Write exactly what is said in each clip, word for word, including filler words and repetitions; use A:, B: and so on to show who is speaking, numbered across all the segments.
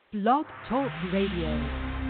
A: Blog Talk Radio.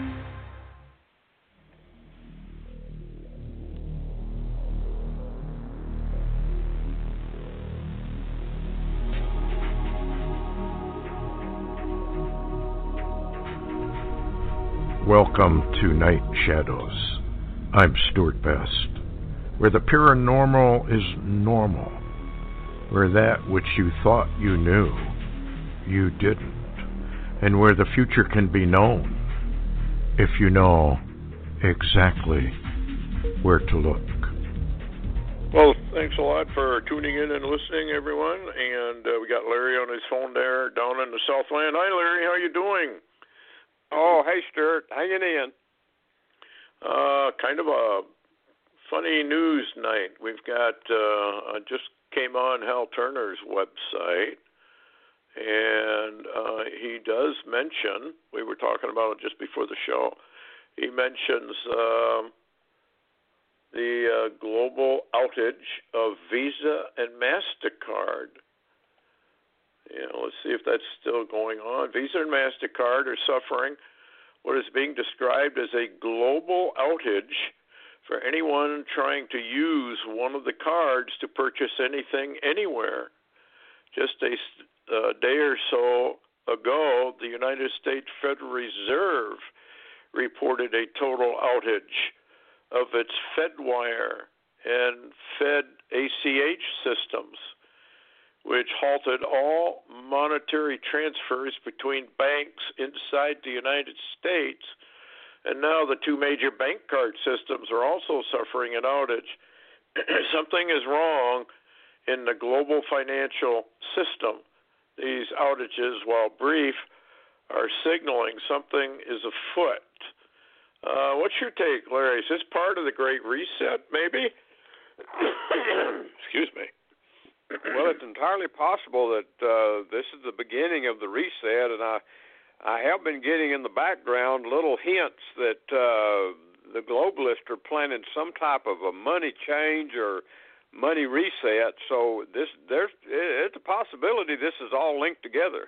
B: Welcome to Night Shadows. I'm Stuart Best, where the paranormal is normal, where that which you thought you knew, you didn't, and where the future can be known if you know exactly where to look.
C: Well, thanks a lot for tuning in and listening, everyone. And uh, we got Larry on his phone there down in the Southland. Hi, Larry. How you doing?
D: Oh, hey, Stuart. Hanging in.
C: Uh, kind of a funny news night. We've got, uh, I just came on Hal Turner's website, and uh, he does mention, we were talking about it just before the show, he mentions um, the uh, global outage of Visa and MasterCard. You know, let's see if that's still going on. Visa and MasterCard are suffering what is being described as a global outage for anyone trying to use one of the cards to purchase anything anywhere. Just a uh, day or so ago, the United States Federal Reserve reported a total outage of its FedWire and Fed A C H systems, which halted all monetary transfers between banks inside the United States. And now the two major bank card systems are also suffering an outage. Something is wrong in the global financial system. These outages, while brief, are signaling something is afoot. Uh, what's your take, Larry? Is this part of the Great Reset, maybe? Excuse me.
D: Well, it's entirely possible that uh, this is the beginning of the reset, and I, I have been getting in the background little hints that uh, the globalists are planning some type of a money change or money reset. So this, there's, it's a possibility this is all linked together.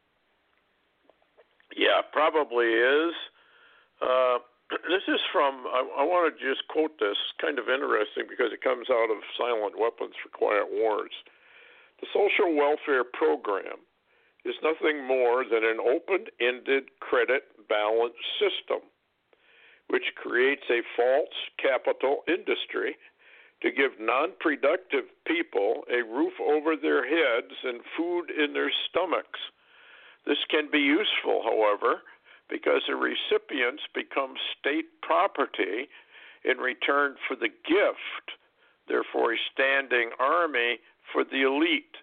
C: Yeah, probably is. Uh, this is from, I, I want to just quote this, kind of interesting because it comes out of Silent Weapons for Quiet Wars. The social welfare program is nothing more than an open-ended credit balance system, which creates a false capital industry to give non-productive people a roof over their heads and food in their stomachs. This can be useful, however, because the recipients become state property in return for the gift, therefore a standing army for the elite.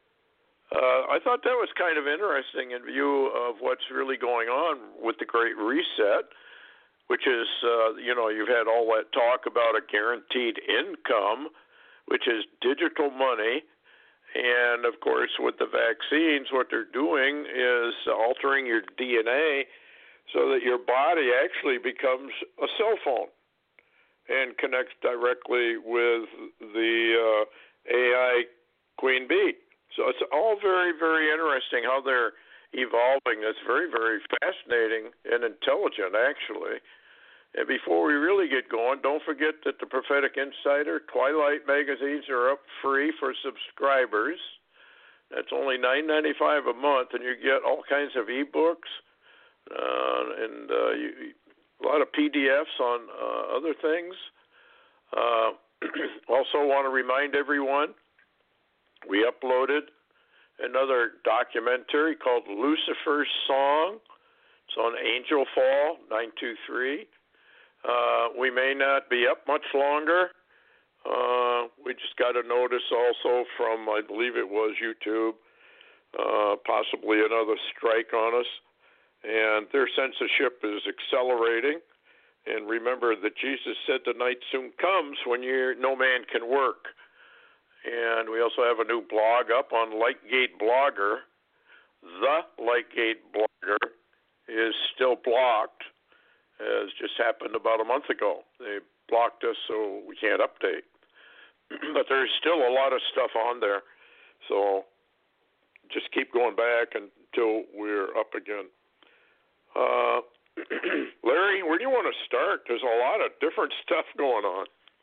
C: Uh, I thought that was kind of interesting in view of what's really going on with the Great Reset, which is, uh, you know, you've had all that talk about a guaranteed income, which is digital money. And, of course, with the vaccines, what they're doing is altering your D N A so that your body actually becomes a cell phone and connects directly with the uh, A I Queen Bee. So it's all very, very interesting how they're evolving. It's very, very fascinating and intelligent, actually. And before we really get going, don't forget that the Prophetic Insider, Twilight magazines are up free for subscribers. That's only nine ninety-five a month, and you get all kinds of ebooks uh, and uh, you, a lot of P D Fs on uh, other things. Uh, also want to remind everyone, we uploaded another documentary called Lucifer's Song. It's on Angel Fall, nine two three. Uh, we may not be up much longer. Uh, we just got a notice also from, I believe it was YouTube, uh, possibly another strike on us. And their censorship is accelerating. And remember that Jesus said the night soon comes when you're, no man can work. And we also have a new blog up on Lightgate Blogger. The Lightgate Blogger is still blocked, as just happened about a month ago. They blocked us so we can't update. But there's still a lot of stuff on there. So just keep going back until we're up again. Larry, where do you want to start? There's a lot of different stuff going on.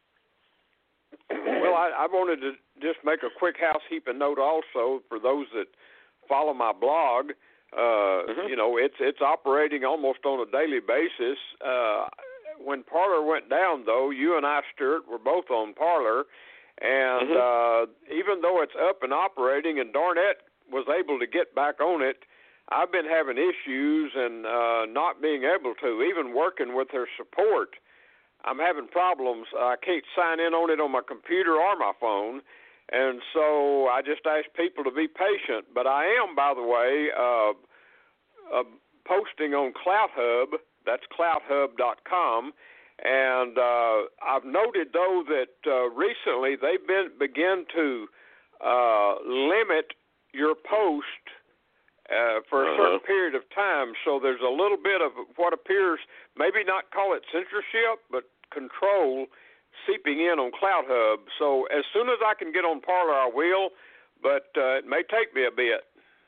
D: Well, I, I wanted to just make a quick housekeeping note also for those that follow my blog. Uh, mm-hmm. You know, it's it's operating almost on a daily basis. Uh, when Parler went down, though, you and I, Stuart, were both on Parler, and mm-hmm. uh, even though it's up and operating, and Darnett was able to get back on it, I've been having issues and uh, not being able to, even working with their support. I'm having problems. I can't sign in on it on my computer or my phone, and so I just ask people to be patient. But I am, by the way, uh, uh, posting on CloutHub. That's clout hub dot com, and uh, I've noted, though, that uh, recently they've been begin to uh, limit your post Uh, for a uh-huh. certain period of time, so there's a little bit of what appears, maybe not call it censorship, but control seeping in on CloutHub. So as soon as I can get on Parler, I will, but uh, it may take me a bit.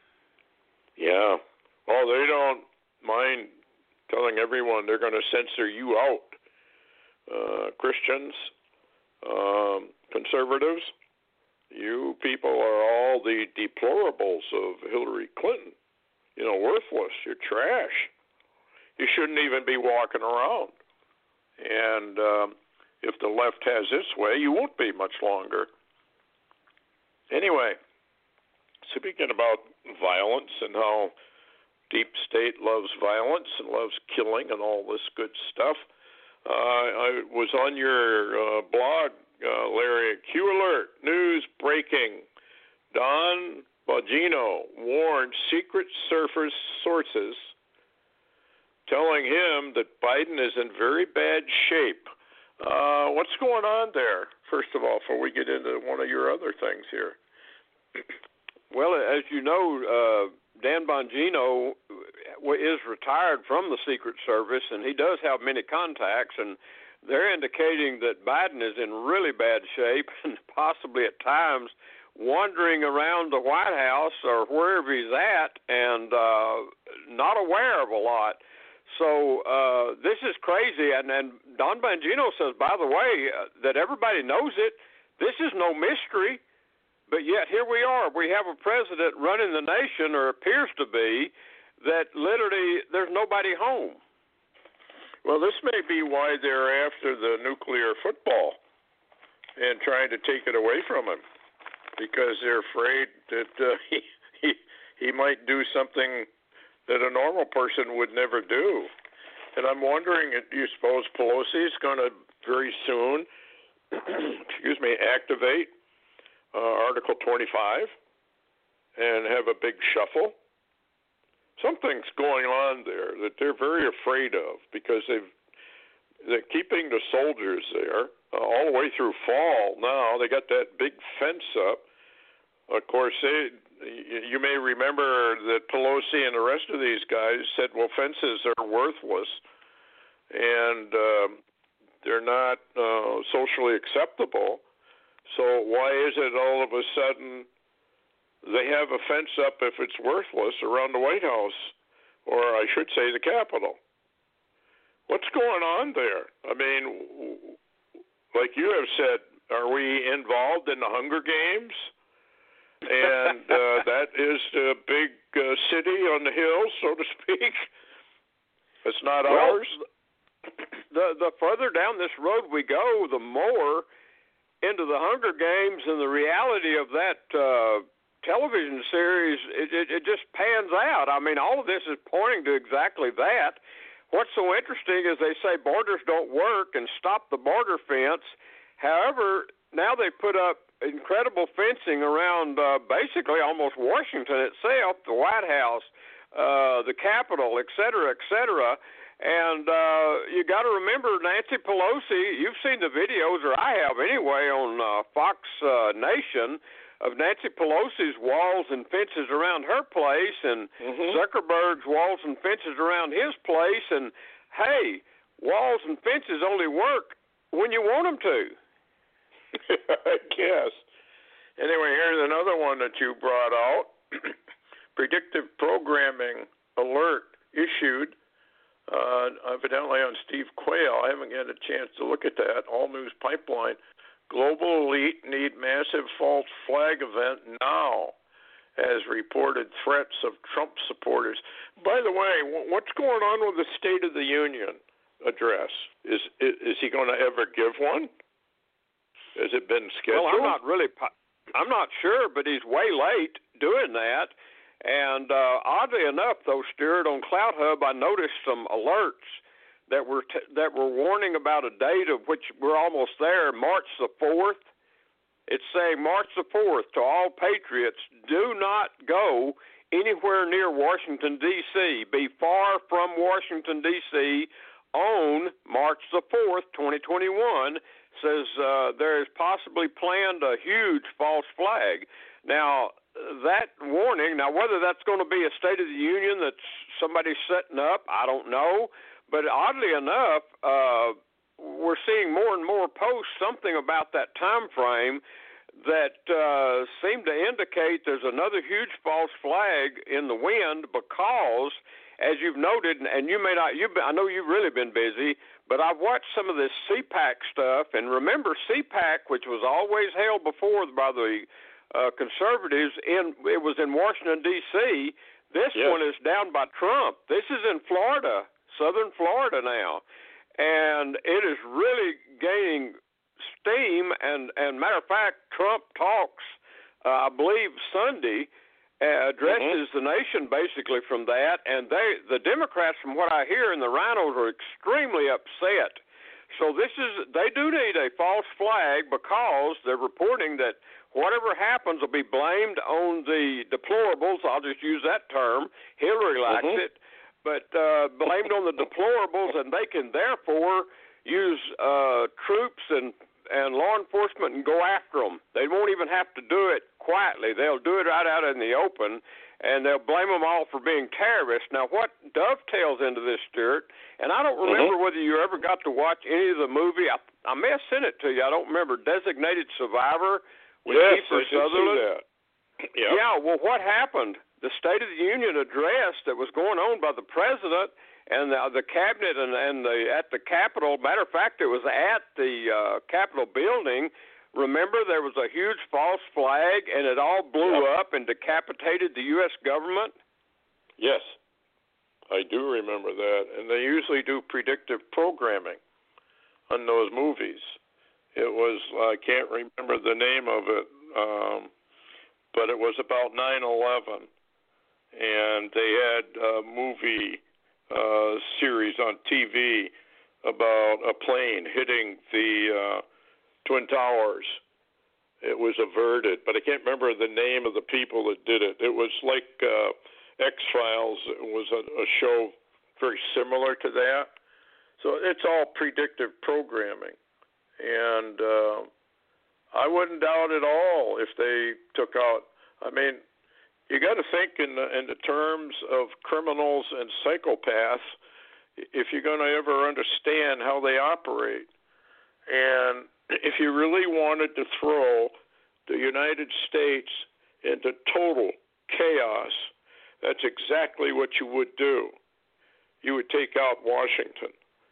C: Yeah. Well, they don't mind telling everyone they're going to censor you out. Uh, Christians, um, conservatives, you people are all the deplorables of Hillary Clinton. You know, worthless. You're trash. You shouldn't even be walking around. And um, if the left has its way, you won't be much longer. Anyway, speaking about violence and how deep state loves violence and loves killing and all this good stuff, uh, I was on your uh, blog, Uh, Larry, Q alert, news breaking. Don Bongino warned Secret Service sources, telling him that Biden is in very bad shape. Uh, what's going on there, first of all, before we get into one of your other things here?
D: Well, as you know, uh, Dan Bongino is retired from the Secret Service, and he does have many contacts, and they're indicating that Biden is in really bad shape and possibly at times wandering around the White House or wherever he's at and uh, not aware of a lot. So uh, this is crazy. And, and Don Bongino says, by the way, uh, that everybody knows it. This is no mystery. But yet here we are. We have a president running the nation, or appears to be, that literally there's nobody home.
C: Well, this may be why they're after the nuclear football and trying to take it away from him, because they're afraid that uh, he, he he might do something that a normal person would never do. And I'm wondering, do you suppose Pelosi is going to very soon, excuse me, activate uh, Article twenty-five and have a big shuffle? Something's going on there that they're very afraid of, because they've, they're keeping the soldiers there uh, all the way through fall now. They got that big fence up. Of course, they, you may remember that Pelosi and the rest of these guys said, well, fences are worthless and um, they're not uh, socially acceptable. So why is it all of a sudden they have a fence up, if it's worthless, around the White House, or I should say the Capitol? What's going on there? I mean, like you have said, are we involved in the Hunger Games? And uh, that is the big uh, city on the hill, so to speak. It's not
D: well,
C: ours.
D: The the further down this road we go, the more into the Hunger Games and the reality of that uh, television series, it, it, it just pans out. I mean, all of this is pointing to exactly that. What's so interesting is they say borders don't work and stop the border fence. However, now they put up incredible fencing around uh, basically almost Washington itself, the White House, uh, the Capitol, et cetera, et cetera. And uh, you got to remember Nancy Pelosi, you've seen the videos, or I have anyway, on uh, Fox uh, Nation, of Nancy Pelosi's walls and fences around her place, and mm-hmm. Zuckerberg's walls and fences around his place. And, hey, walls and fences only work when you want them to.
C: I guess. Anyway, here's another one that you brought out. Predictive programming alert issued uh, evidently on Steve Quayle. I haven't had a chance to look at that. All News Pipeline. Global elite need massive false flag event now, as reported threats of Trump supporters. By the way, what's going on with the State of the Union address? Is is, is he going to ever give one? Has it been scheduled?
D: Well, I'm not really. I'm not sure, but he's way late doing that. And uh, oddly enough, though, Stuart, on CloutHub, I noticed some alerts that were t- that were warning about a date of which we're almost there, March the fourth. It's saying March the fourth to all patriots, do not go anywhere near Washington, D C Be far from Washington, D C on March the fourth, twenty twenty-one. Says uh, there is possibly planned a huge false flag. Now, that warning, now whether that's going to be a State of the Union that's somebody setting up, I don't know. But oddly enough, uh, we're seeing more and more posts something about that time frame that uh, seem to indicate there's another huge false flag in the wind because, as you've noted, and you may not, you've been, I know you've really been busy, but I've watched some of this C PAC stuff, and remember C PAC, which was always held before by the uh, conservatives, in it was in Washington, D C This
C: yes.
D: one is down by Trump. This is in Florida. Southern Florida now, and it is really gaining steam. And, and matter of fact, Trump talks, uh, I believe Sunday, uh, addresses mm-hmm. the nation basically from that. And they, the Democrats, from what I hear, and the rhinos are extremely upset. So this is they do need a false flag because they're reporting that whatever happens will be blamed on the deplorables. I'll just use that term. Hillary likes
C: mm-hmm.
D: it. But uh, blamed on the deplorables, and they can therefore use uh, troops and, and law enforcement and go after them. They won't even have to do it quietly. They'll do it right out in the open, and they'll blame them all for being terrorists. Now, what dovetails into this, Stuart, and I don't remember mm-hmm. whether you ever got to watch any of the movie. I, I may have sent it to you. I don't remember. Designated Survivor with
C: yes,
D: Kiefer
C: I did
D: Sutherland.
C: see that. Yep.
D: Yeah, well, what happened? The State of the Union address that was going on by the president and the, the cabinet and, and the, at the Capitol. Matter of fact, it was at the uh, Capitol building. Remember, there was a huge false flag, and it all blew yep. up and decapitated the U S government?
C: Yes, I do remember that. And they usually do predictive programming on those movies. It was, I can't remember the name of it, um, but it was about nine eleven. And they had a movie uh, series on T V about a plane hitting the uh, Twin Towers. It was averted, but I can't remember the name of the people that did it. It was like uh, X-Files. It was a, a show very similar to that. So it's all predictive programming. And uh, I wouldn't doubt at all if they took out, I mean, you got to think in the, in the terms of criminals and psychopaths if you're going to ever understand how they operate. And if you really wanted to throw the United States into total chaos, that's exactly what you would do. You would take out Washington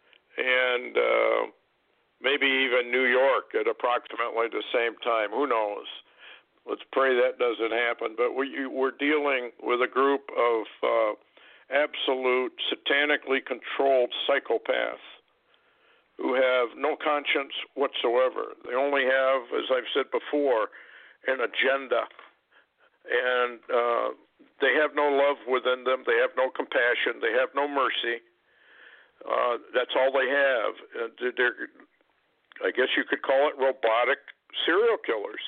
C: and uh, maybe even New York at approximately the same time. Who knows? Let's pray that doesn't happen. But we, we're dealing with a group of uh, absolute satanically controlled psychopaths who have no conscience whatsoever. They only have, as I've said before, an agenda. And uh, they have no love within them. They have no compassion. They have no mercy. Uh, that's all they have. Uh, they're, I guess you could call it robotic serial killers.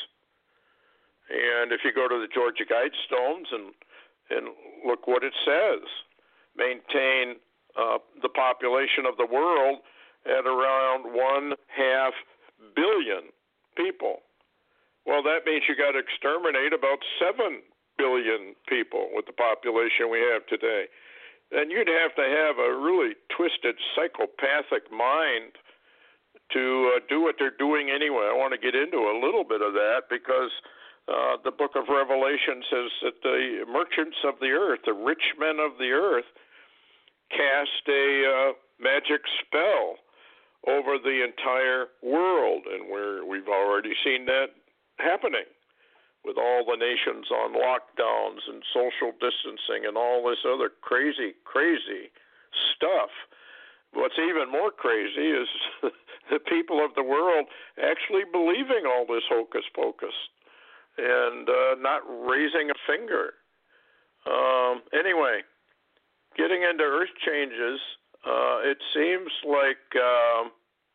C: And if you go to the Georgia Guidestones and and look what it says, maintain uh, the population of the world at around one half billion people. Well, that means you got to exterminate about seven billion people with the population we have today. And you'd have to have a really twisted psychopathic mind to uh, do what they're doing anyway. I want to get into a little bit of that because Uh, the book of Revelation says that the merchants of the earth, the rich men of the earth, cast cast a uh, magic spell over the entire world, and we're, we've already seen that happening with all the nations on lockdowns and social distancing and all this other crazy, crazy stuff. What's even more crazy is the people of the world actually believing all this hocus pocus and uh, not raising a finger. Um, anyway, getting into earth changes, uh, it seems like um,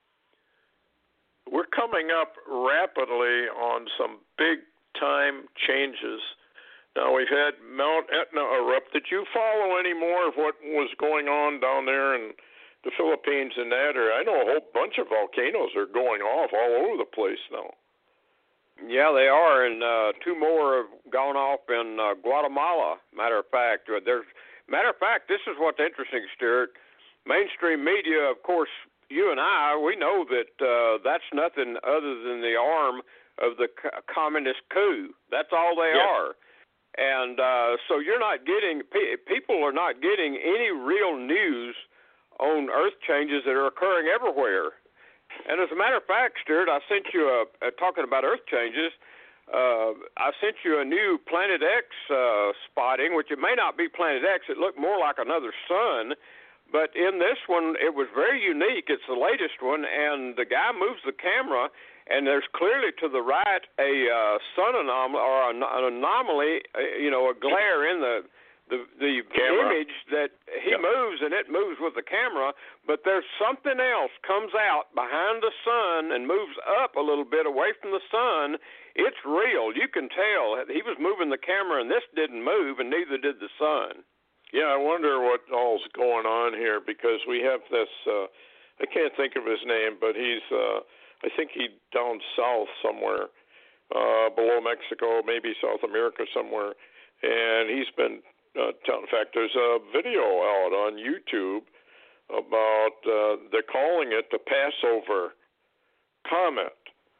C: we're coming up rapidly on some big-time changes. Now, we've had Mount Etna erupt. Did you follow any more of what was going on down there in the Philippines and that? Or I know a whole bunch of volcanoes are going off all over the place now.
D: Yeah, they are, and uh, two more have gone off in uh, Guatemala. Matter of fact, there's matter of fact, this is what's interesting, Stuart. Mainstream media, of course, you and I, we know that uh, that's nothing other than the arm of the co- communist coup. That's all they
C: yes.
D: are. And uh, so you're not getting, people are not getting any real news on earth changes that are occurring everywhere. And as a matter of fact, Stuart, I sent you a, a talking about earth changes, uh, I sent you a new Planet X uh, spotting, which it may not be Planet X. It looked more like another sun. But in this one, it was very unique. It's the latest one, and the guy moves the camera, and there's clearly to the right a uh, sun anomaly or an, an anomaly, uh, you know, a glare in the the, the image that he yep. moves, and it moves with the camera. But there's something else comes out behind the sun and moves up a little bit away from the sun. It's real. You can tell. He was moving the camera, and this didn't move, and neither did the sun.
C: Yeah, I wonder what all's going on here, because we have this, uh, I can't think of his name, but he's, uh, I think he down south somewhere, uh, below Mexico, maybe South America somewhere, and he's been, uh, t- in fact, there's a video out on YouTube about, uh, they're calling it the Passover comet,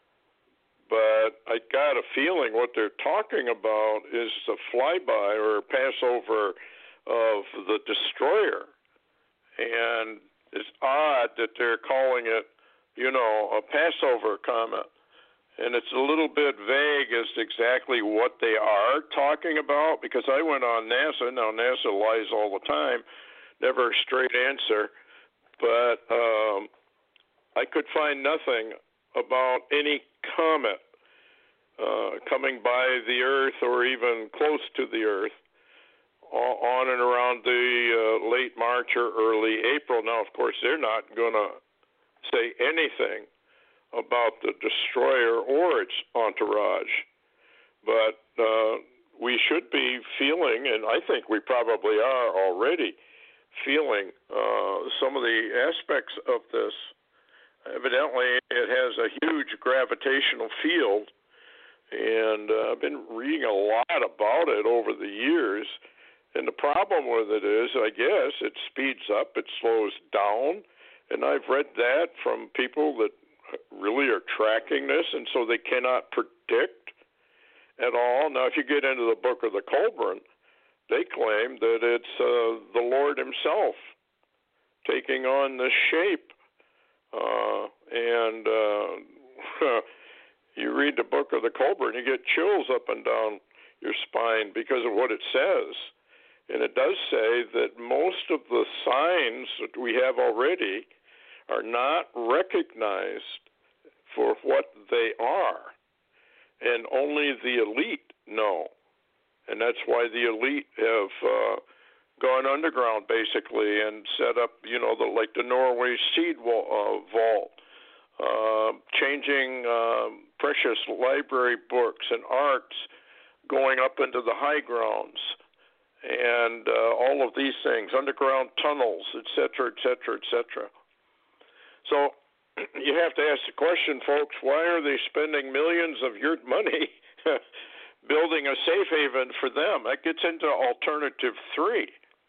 C: but I got a feeling what they're talking about is the flyby or Passover of the destroyer, and it's odd that they're calling it, you know, a Passover comet, and it's a little bit vague as to exactly what they are talking about, because I went on NASA. Now, NASA lies all the time, never a straight answer, but um, I could find nothing about any comet uh, coming by the Earth or even close to the Earth on and around the uh, late March or early April. Now, of course, they're not going to say anything about the destroyer or its entourage, but uh, we should be feeling, and I think we probably are already feeling uh, some of the aspects of this. Evidently, it has a huge gravitational field, and uh, I've been reading a lot about it over the years. And the problem with it is, I guess, it speeds up, it slows down, and I've read that from people that really are tracking this, and so they cannot predict at all. Now, if you get into the Book of the Colburn, they claim that it's uh, the Lord himself taking on this shape. Uh, and uh, you read the Book of the Colburn, you get chills up and down your spine because of what it says. And it does say that most of the signs that we have already are not recognized for what they are, and only the elite know. And that's why the elite have uh, gone underground, basically, and set up, you know, the, like the Norway Seed uh, Vault, uh, changing uh, precious library books and arts, going up into the high grounds, and uh, all of these things, underground tunnels, et cetera, et cetera, et cetera. So you have to ask the question, folks, why are they spending millions of your money building a safe haven for them? That gets into alternative three,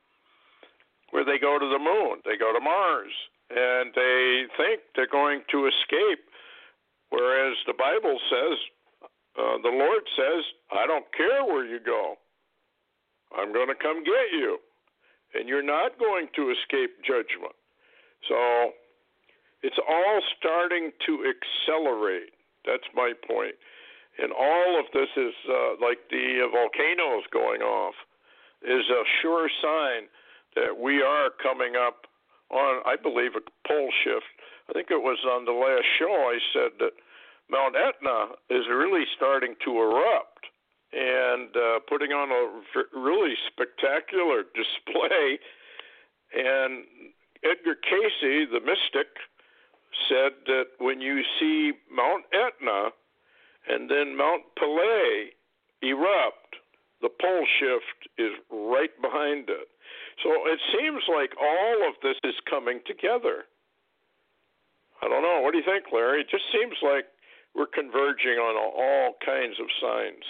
C: where they go to the moon, they go to Mars, and they think they're going to escape, whereas the Bible says, uh, the Lord says, I don't care where you go. I'm going to come get you. and you're not going to escape judgment. So it's all starting to accelerate. That's my point. And all of this is uh, like the volcanoes going off is a sure sign that we are coming up on, I believe, a pole shift. I think it was on the last show I said that Mount Etna is really starting to erupt and uh, putting on a really spectacular display. And Edgar Cayce, the mystic, said that when you see Mount Etna and then Mount Pelée erupt, the pole shift is right behind it. So it seems like all of this is coming together. I don't know. What do you think, Larry? It just seems like we're converging on all kinds of signs.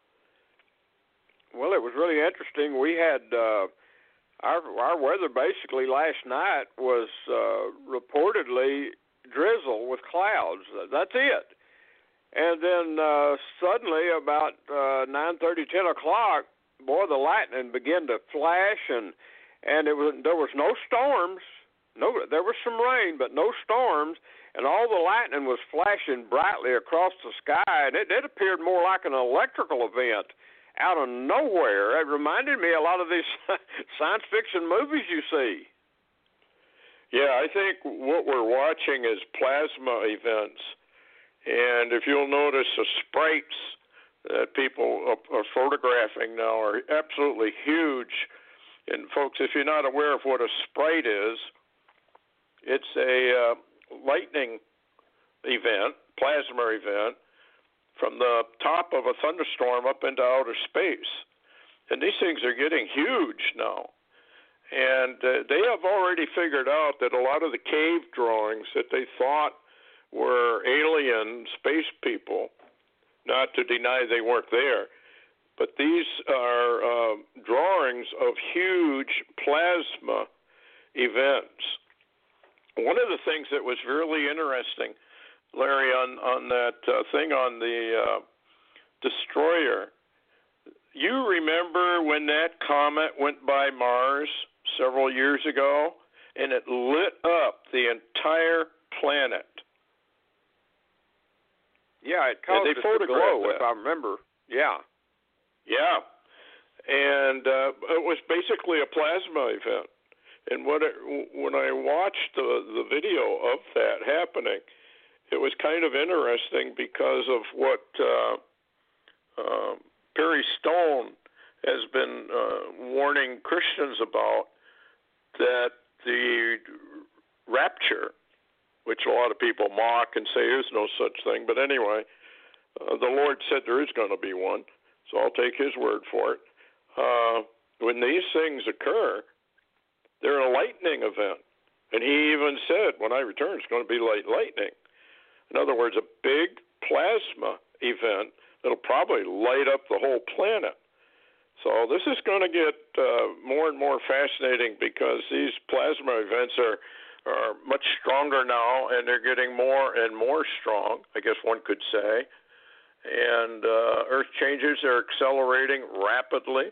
D: Well, it was really interesting. We had uh, our our weather basically last night was uh, reportedly drizzle with clouds. That's it. And then uh, suddenly, about uh, nine thirty, ten o'clock, boy, the lightning began to flash, and and it was there was no storms. No, there was some rain, but no storms, and all the lightning was flashing brightly across the sky, and it, it appeared more like an electrical event out of nowhere. It reminded me a lot of these science fiction movies you see.
C: Yeah, I think what we're watching is plasma events. And if you'll notice, the sprites that people are photographing now are absolutely huge. And folks, if you're not aware of what a sprite is, it's a uh, lightning event, plasma event, from the top of a thunderstorm up into outer space. And these things are getting huge now. And uh, they have already figured out that a lot of the cave drawings that they thought were alien space people, not to deny they weren't there, but these are uh, drawings of huge plasma events. One of the things that was really interesting, Larry, on, on that uh, thing on the uh, destroyer, you remember when that comet went by Mars several years ago, and it lit up the entire planet?
D: Yeah, it caused it to glow,
C: that.
D: if I remember. Yeah.
C: Yeah. And uh, it was basically a plasma event. And what it, when I watched the, the video of that happening, it was kind of interesting because of what uh, uh, Perry Stone has been uh, warning Christians about, that the rapture, which a lot of people mock and say there's no such thing. But anyway, uh, the Lord said there is going to be one, so I'll take his word for it. Uh, when these things occur, they're a lightning event. And he even said, when I return, it's going to be like lightning. In other words, a big plasma event that'll probably light up the whole planet. So this is going to get uh, more and more fascinating because these plasma events are are much stronger now, and they're getting more and more strong, I guess one could say. And uh, Earth changes are accelerating rapidly.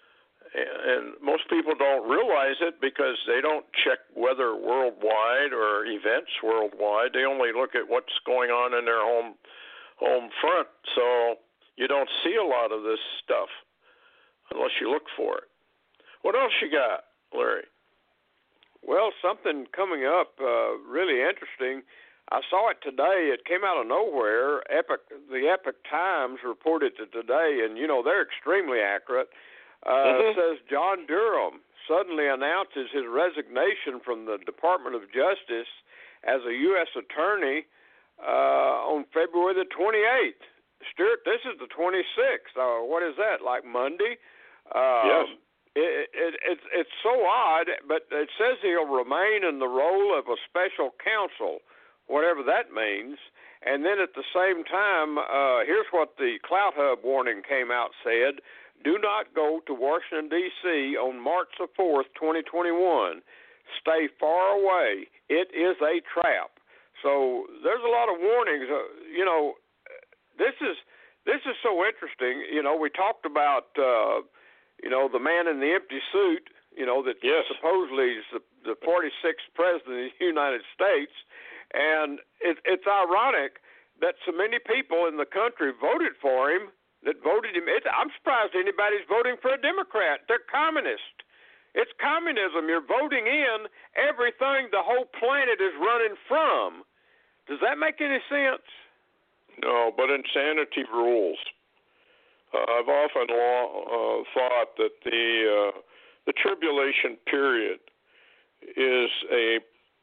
C: And most people don't realize it because they don't check weather worldwide or events worldwide. They only look at what's going on in their home home front. So you don't see a lot of this stuff unless you look for it. What else you got, Larry?
D: Well, something coming up uh, really interesting. I saw it today. It came out of nowhere. Epic, the Epic Times reported it today, and, you know, they're extremely accurate. Uh, mm-hmm. It says John Durham suddenly announces his resignation from the Department of Justice as a U S attorney uh, on February the twenty-eighth. Stuart, this is the twenty-sixth. Uh, what is that, like Monday? Uh,
C: yes.
D: It, it, it's it's so odd, but it says he'll remain in the role of a special counsel, whatever that means. And then at the same time, uh, here's what the Clout Hub warning came out said: do not go to Washington, D C on March the fourth, twenty twenty-one. Stay far away. It is a trap. So there's a lot of warnings. Uh, you know, this is this is so interesting. You know, we talked about. Uh, You know, the man in the empty suit, you know, that
C: yes.
D: supposedly is the, the forty-sixth president of the United States. And it, it's ironic that so many people in the country voted for him, that voted him. It, I'm surprised anybody's voting for a Democrat. They're communist. It's communism. You're voting in everything the whole planet is running from. Does that make any sense?
C: No, but insanity rules. Uh, I've often law, uh, thought that the uh, the tribulation period is a,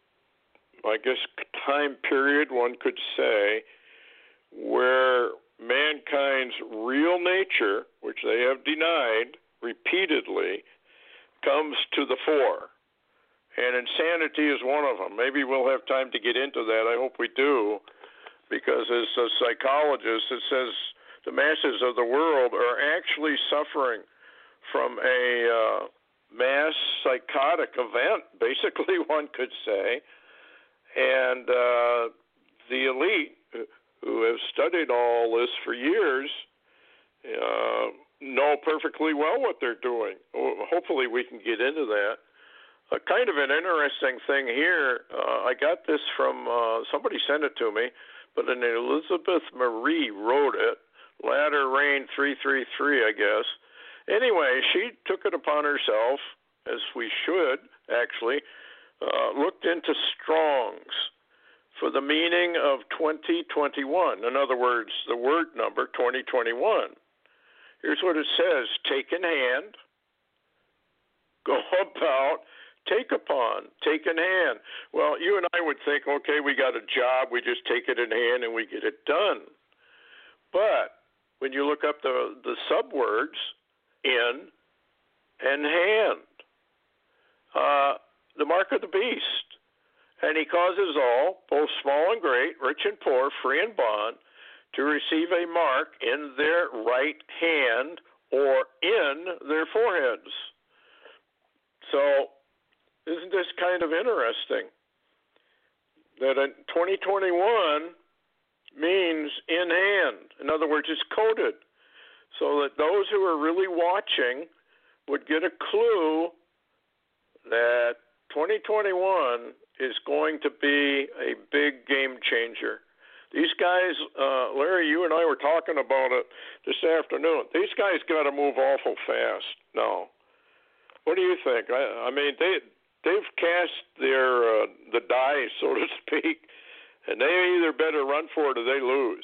C: I guess, time period, one could say, where mankind's real nature, which they have denied repeatedly, comes to the fore. And insanity is one of them. Maybe we'll have time to get into that. I hope we do, because as a psychologist, it says the masses of the world are actually suffering from a uh, mass psychotic event, basically, one could say. And uh, the elite, who have studied all this for years, uh, know perfectly well what they're doing. Hopefully we can get into that. Uh, kind of an interesting thing here, uh, I got this from, uh, somebody sent it to me, but an Elizabeth Marie wrote it, Latter Rain three three three, I guess. Anyway, she took it upon herself, as we should, actually, uh, looked into Strong's for the meaning of twenty twenty-one. In other words, the word number twenty twenty-one. Here's what it says: take in hand, go about, take upon, take in hand. Well, you and I would think, okay, we got a job, we just take it in hand and we get it done. But when you look up the, the subwords, in and hand, uh, the mark of the beast. And he causes all, both small and great, rich and poor, free and bond, to receive a mark in their right hand or in their foreheads. So, isn't this kind of interesting? That in twenty twenty-one means in hand. In other words, it's coded, so that those who are really watching would get a clue that twenty twenty-one is going to be a big game changer. These guys, uh, Larry, you and I were talking about it this afternoon. These guys got to move awful fast now. What do you think? I, I mean, they they've cast their uh, the die, so to speak, and they either better run for it or they lose.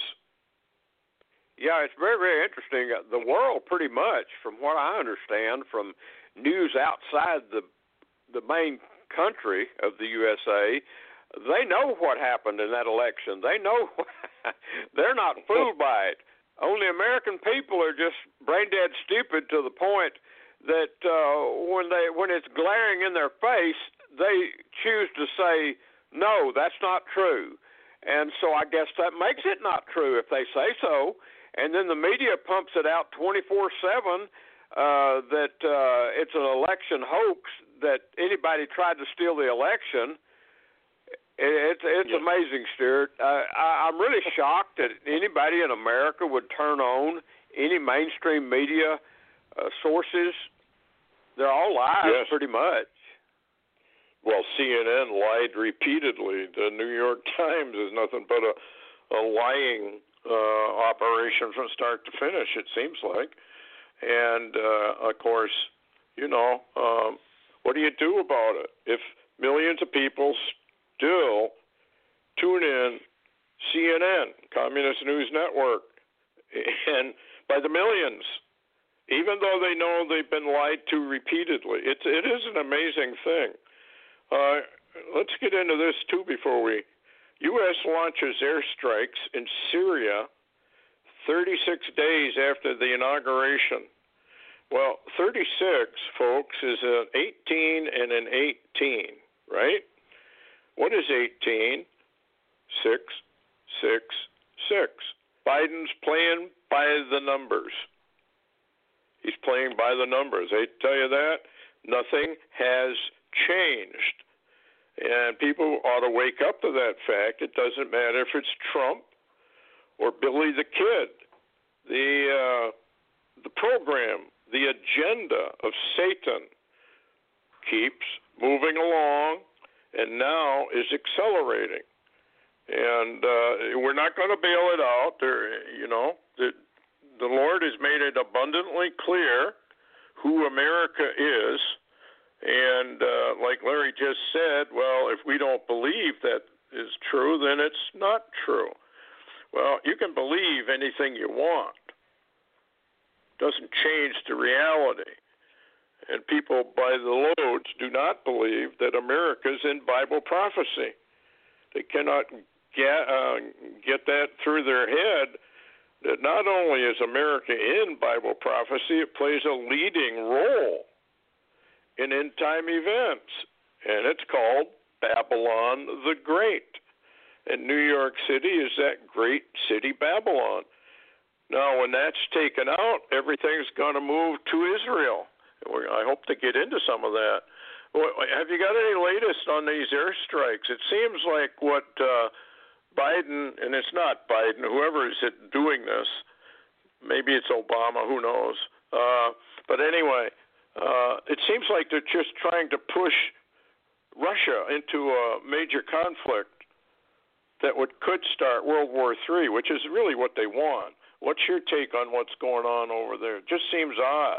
D: Yeah, it's very, very interesting. The world, pretty much, from what I understand, from news outside the the main country of the U S A, they know what happened in that election. They know they're not fooled by it. Only American people are just brain dead stupid to the point that uh, when they when it's glaring in their face, they choose to say, no, that's not true. And so I guess that makes it not true if they say so. And then the media pumps it out twenty-four seven uh, that uh, it's an election hoax, that anybody tried to steal the election. It's it's
C: yeah.
D: amazing, Stuart. Uh, I, I'm really shocked that anybody in America would turn on any mainstream media uh, sources. They're all lies,
C: yes.
D: pretty much.
C: Well, C N N lied repeatedly. The New York Times is nothing but a, a lying uh, operation from start to finish, it seems like. And, uh, of course, you know, um, what do you do about it? If millions of people still tune in C N N, Communist News Network, and by the millions, even though they know they've been lied to repeatedly. It's, it is an amazing thing. Uh, let's get into this, too, before we... U S launches airstrikes in Syria thirty-six days after the inauguration. Well, thirty-six, folks, is an eighteen and an eighteen, right? What is eighteen? Six, six, six. Biden's playing by the numbers. He's playing by the numbers. I tell you that. Nothing has changed. And people ought to wake up to that fact. It doesn't matter if it's Trump or Billy the Kid. The, uh, the program, the agenda of Satan keeps moving along and now is accelerating. And uh, we're not going to bail it out. There, you know, the, the Lord has made it abundantly clear who America is. And uh, like Larry just said, well, if we don't believe that is true, then it's not true. Well, you can believe anything you want. Doesn't change the reality. And people by the loads do not believe that America's in Bible prophecy. They cannot get, uh, get that through their head that not only is America in Bible prophecy, it plays a leading role in end-time events, and it's called Babylon the Great. And New York City is that great city, Babylon. Now, when that's taken out, everything's going to move to Israel. I hope to get into some of that. Have you got any latest on these airstrikes? It seems like what uh, Biden, and it's not Biden, whoever is doing this, maybe it's Obama, who knows. Uh, but anyway, uh, it seems like they're just trying to push Russia into a major conflict that would could start World War Three, which is really what they want. What's your take on what's going on over there? It just seems odd.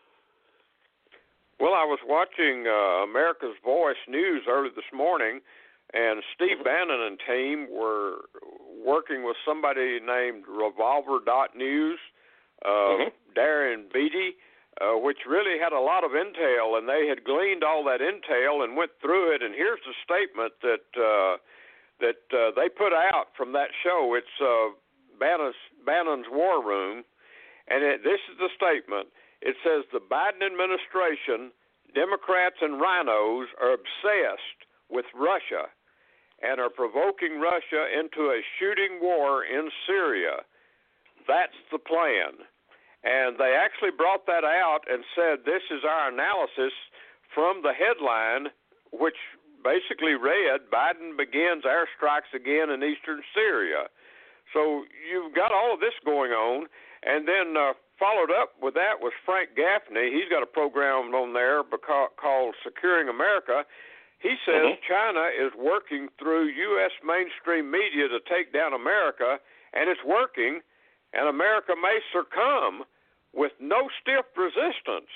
D: Well, I was watching uh, America's Voice News early this morning, and Steve Bannon and team were working with somebody named Revolver dot News, uh, mm-hmm. Darren Beatty, uh, which really had a lot of intel, and they had gleaned all that intel and went through it. And here's the statement that uh, that uh, they put out from that show. It's uh, Bannon's, Bannon's War Room, and it, this is the statement. It says the Biden administration, Democrats and rhinos are obsessed with Russia and are provoking Russia into a shooting war in Syria. That's the plan. And they actually brought that out and said this is our analysis from the headline, which basically read, Biden begins airstrikes again in eastern Syria. So you've got all of this going on, and then uh, followed up with that was Frank Gaffney. He's got a program on there beca- called Securing America. He says mm-hmm. China is working through U S mainstream media to take down America, and it's working, and America may succumb with no stiff resistance.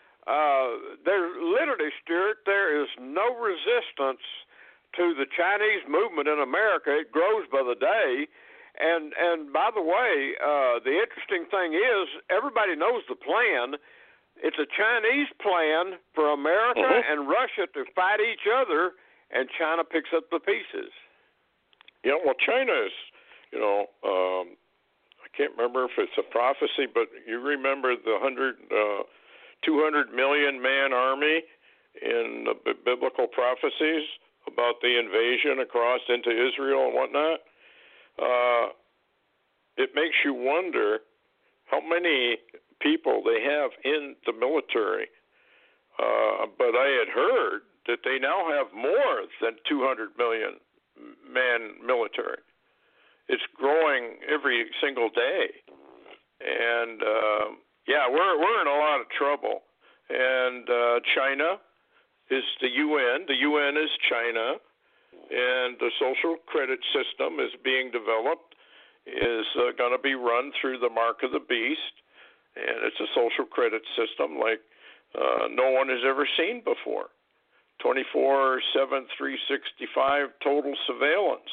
D: Uh, there literally, Stuart, there is no resistance to the Chinese movement in America. It grows by the day. And and by the way, uh, the interesting thing is everybody knows the plan. It's a Chinese plan for America mm-hmm. and Russia to fight each other, and China picks up the pieces.
C: Yeah, well, China is, you know, um, I can't remember if it's a prophecy, but you remember the hundred, uh, two hundred million man army in the b- biblical prophecies about the invasion across into Israel and whatnot. Uh, it makes you wonder how many people they have in the military. Uh, but I had heard that they now have more than two hundred million man military. It's growing every single day. And, uh, yeah, we're we're in a lot of trouble. And uh, China is the U N. The U N is China. And the social credit system is being developed, is uh, going to be run through the mark of the beast, and it's a social credit system like uh, no one has ever seen before. twenty-four seven, three sixty-five total surveillance,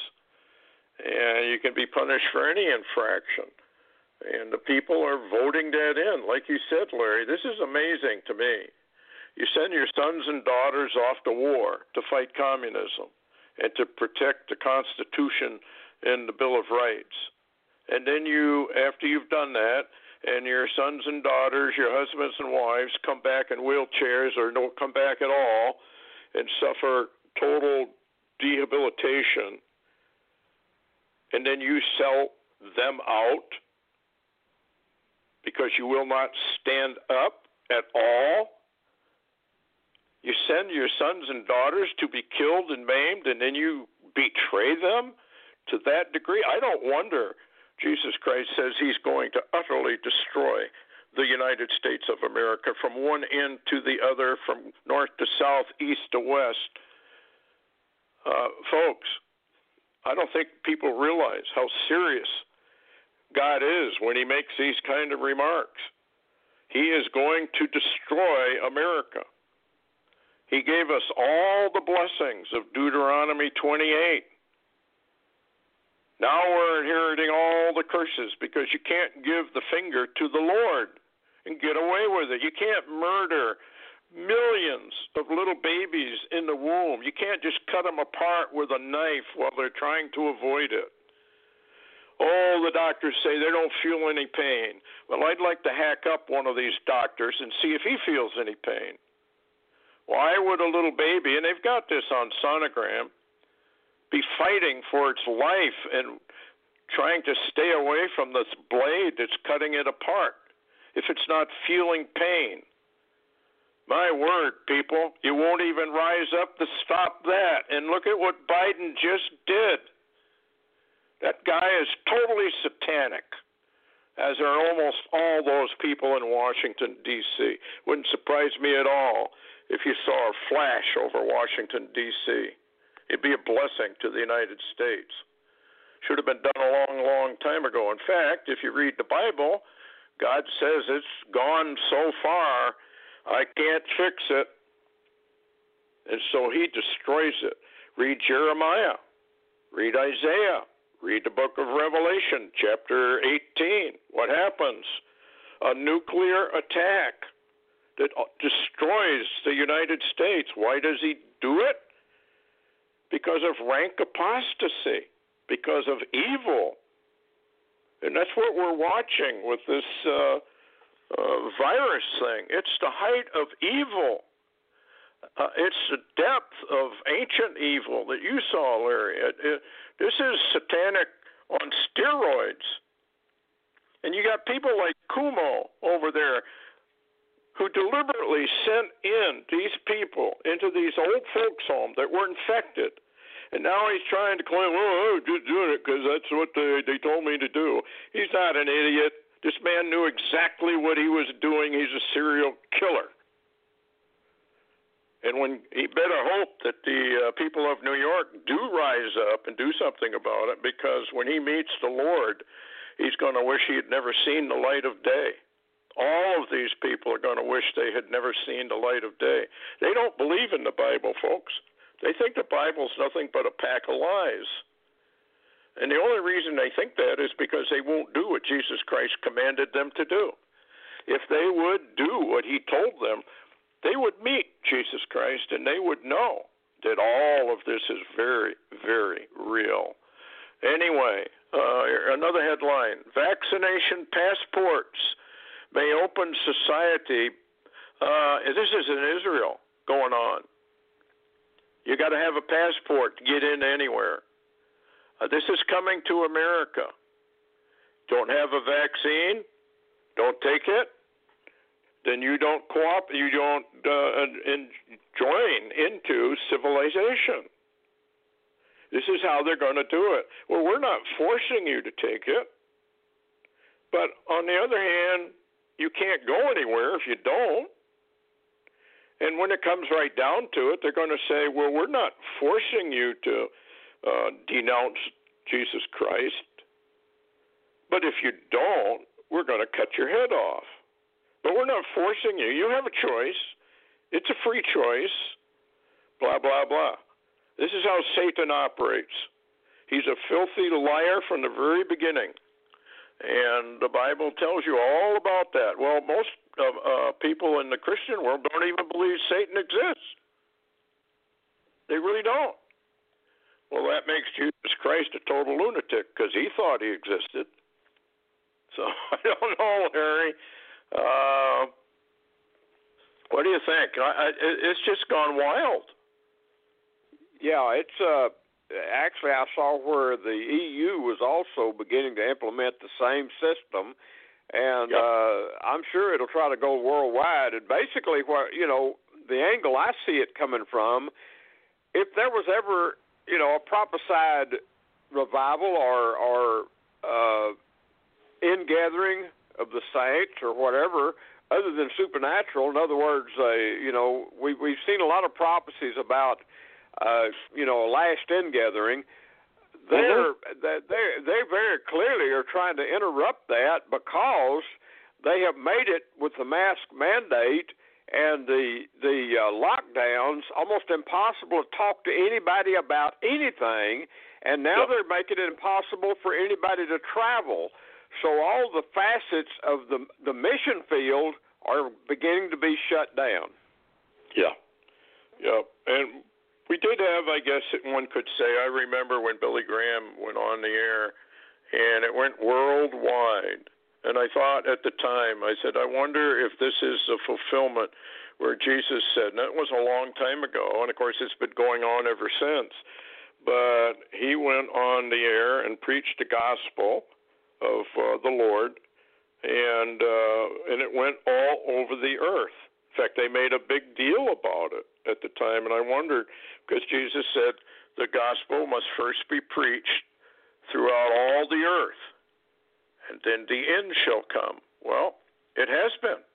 C: and you can be punished for any infraction. And the people are voting that in. Like you said, Larry, this is amazing to me. You send your sons and daughters off to war to fight communism and to protect the Constitution and the Bill of Rights. And then you, after you've done that, and your sons and daughters, your husbands and wives come back in wheelchairs or don't come back at all and suffer total rehabilitation, and then you sell them out because you will not stand up at all. You send your sons and daughters to be killed and maimed, and then you betray them to that degree? I don't wonder. Jesus Christ says he's going to utterly destroy the United States of America, from one end to the other, from north to south, east to west. Uh, folks, I don't think people realize how serious God is when he makes these kind of remarks. He is going to destroy America. He gave us all the blessings of Deuteronomy twenty-eight. Now we're inheriting all the curses because you can't give the finger to the Lord and get away with it. You can't murder millions of little babies in the womb. You can't just cut them apart with a knife while they're trying to avoid it. Oh, the doctors say they don't feel any pain. Well, I'd like to hack up one of these doctors and see if he feels any pain. Why would a little baby, and they've got this on sonogram, be fighting for its life and trying to stay away from this blade that's cutting it apart if it's not feeling pain? My word, people, you won't even rise up to stop that. And look at what Biden just did. That guy is totally satanic, as are almost all those people in Washington, D C Wouldn't surprise me at all if you saw a flash over Washington, D C It'd be a blessing to the United States. Should have been done a long, long time ago. In fact, if you read the Bible, God says it's gone so far, I can't fix it. And so he destroys it. Read Jeremiah. Read Isaiah. Read the book of Revelation, chapter eighteen. What happens? A nuclear attack that destroys the United States. Why does he do it? Because of rank apostasy, because of evil. And that's what we're watching with this uh, uh, virus thing. It's the height of evil. Uh, it's the depth of ancient evil that you saw, Larry. It, it, this is satanic on steroids. And you got people like Cuomo over there who deliberately sent in these people into these old folks' homes that were infected. And now he's trying to claim, oh, I'm just doing it because that's what they, they told me to do. He's not an idiot. This man knew exactly what he was doing. He's a serial killer. And when he better hope that the uh, people of New York do rise up and do something about it, because when he meets the Lord, he's going to wish he had never seen the light of day. All of these people are going to wish they had never seen the light of day. They don't believe in the Bible, folks. They think the Bible's nothing but a pack of lies. And the only reason they think that is because they won't do what Jesus Christ commanded them to do. If they would do what he told them, they would meet Jesus Christ and they would know that all of this is very, very real. Anyway, uh, another headline: vaccination passports may open society. Uh, this is in Israel going on. You got to have a passport to get in anywhere. Uh, this is coming to America. Don't have a vaccine? Don't take it? Then you don't cooperate. You don't uh, in, join into civilization. This is how they're going to do it. Well, we're not forcing you to take it. But on the other hand, you can't go anywhere if you don't. And when it comes right down to it, they're going to say, well, we're not forcing you to uh, denounce Jesus Christ. But if you don't, we're going to cut your head off. But we're not forcing you. You have a choice. It's a free choice. Blah, blah, blah. This is how Satan operates. He's a filthy liar from the very beginning. And the Bible tells you all about that. Well, most of uh, people in the Christian world don't even believe Satan exists. They really don't. Well, that makes Jesus Christ a total lunatic because he thought he existed. So I don't know, Harry. Uh, what do you think? I, I, it's just gone wild.
D: Yeah, it's uh, actually I saw where the E U was also beginning to implement the same system, and yep. uh, I'm sure it'll try to go worldwide. And basically, what you know, the angle I see it coming from, if there was ever you know a prophesied revival or or uh, ingathering of the saints or whatever other than supernatural. In other words, uh, you know, we, we've seen a lot of prophecies about, uh, you know, a last ingathering. They're, mm-hmm. they, they very clearly are trying to interrupt that because they have made it with the mask mandate and the the uh, lockdowns almost impossible to talk to anybody about anything, and now yep. they're making it impossible for anybody to travel. So all the facets of the the mission field are beginning to be shut down.
C: Yeah, yeah, and we did have, I guess one could say, I remember when Billy Graham went on the air, and it went worldwide. And I thought at the time, I said, I wonder if this is a fulfillment where Jesus said, and that was a long time ago, and of course it's been going on ever since, but he went on the air and preached the gospel of uh, the Lord, and uh, and it went all over the earth. In fact, they made a big deal about it at the time, and I wondered, because Jesus said the gospel must first be preached throughout all the earth, and then the end shall come. Well, it has been.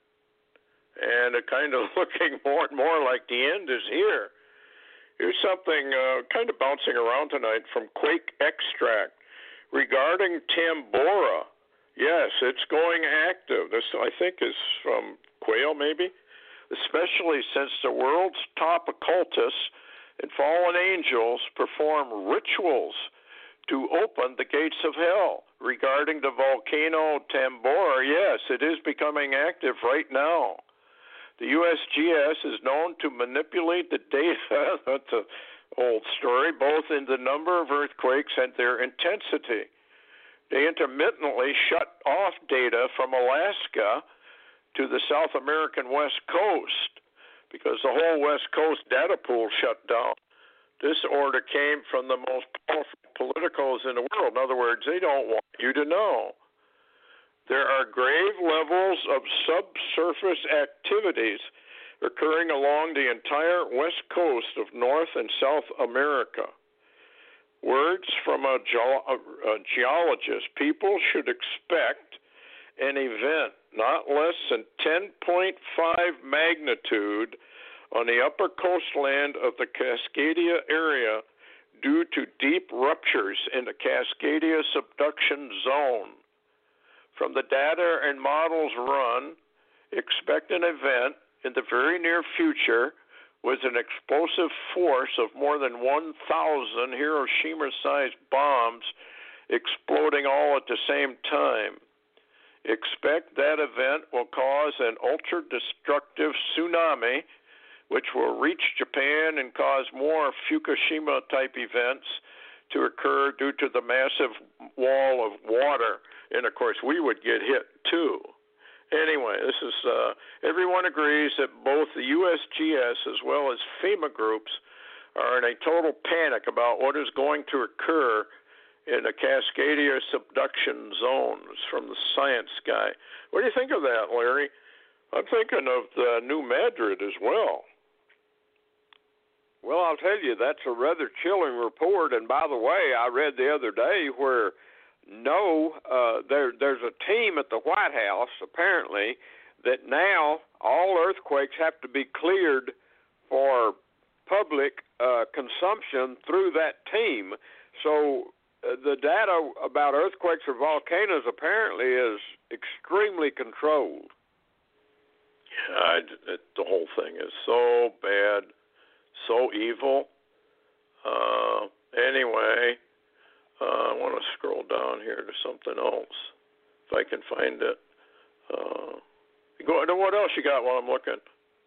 C: And it kind of looking more and more like the end is here. Here's something uh, kind of bouncing around tonight from Quake Extract regarding Tambora. Yes, it's going active. This, I think, is from Quail, maybe? Especially since the world's top occultists and fallen angels perform rituals to open the gates of hell. Regarding the volcano Tambora, yes, it is becoming active right now. The U S G S is known to manipulate the data, that's an old story, both in the number of earthquakes and their intensity. They intermittently shut off data from Alaska to the South American West Coast because the whole West Coast data pool shut down. This order came from the most powerful politicals in the world. In other words, they don't want you to know. There are grave levels of subsurface activities occurring along the entire west coast of North and South America. Words from a, ge- a geologist, people should expect an event not less than ten point five magnitude on the upper coastland of the Cascadia area due to deep ruptures in the Cascadia subduction zone. From the data and models run, expect an event in the very near future with an explosive force of more than one thousand Hiroshima-sized bombs exploding all at the same time. Expect that event will cause an ultra-destructive tsunami, which will reach Japan and cause more Fukushima-type events to occur due to the massive wall of water. And, of course, we would get hit, too. Anyway, this is uh, everyone agrees that both the U S G S as well as FEMA groups are in a total panic about what is going to occur in the Cascadia subduction zones from the science guy. What do you think of that, Larry? I'm thinking of the New Madrid as well.
D: Well, I'll tell you, that's a rather chilling report. And by the way, I read the other day where no, uh, there, there's a team at the White House, apparently, that now all earthquakes have to be cleared for public uh, consumption through that team. So uh, the data about earthquakes or volcanoes apparently is extremely controlled.
C: Yeah, I, it, the whole thing is so bad, so evil. Uh, anyway, uh, I want to scroll down here to something else, if I can find it. Uh, go, what else you got while I'm looking?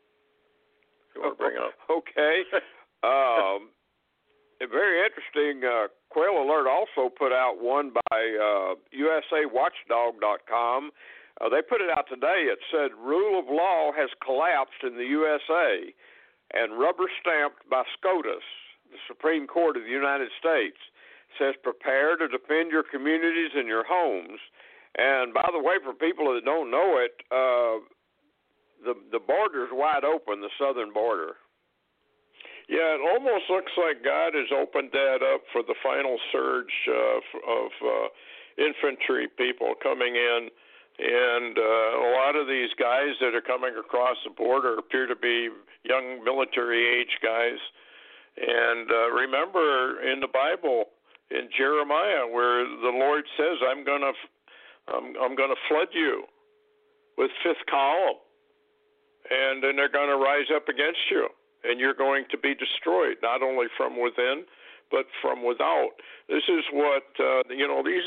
C: You want to bring up?
D: Okay. um, very interesting. Uh, Quail Alert also put out one by uh, U S A Watchdog dot com. Uh, they put it out today. It said, rule of law has collapsed in the U S A and rubber stamped by SCOTUS, the Supreme Court of the United States. Says prepare to defend your communities and your homes. And by the way, for people that don't know it, uh, the the border's wide open, the southern border.
C: Yeah, it almost looks like God has opened that up for the final surge uh, of uh, infantry people coming in And uh, a lot of these guys that are coming across the border appear to be young military-age guys. And uh, remember in the Bible, in Jeremiah, where the Lord says, "I'm going to, I'm, I'm going to flood you with fifth column, and then they're going to rise up against you, and you're going to be destroyed, not only from within, but from without." This is what uh, you know. These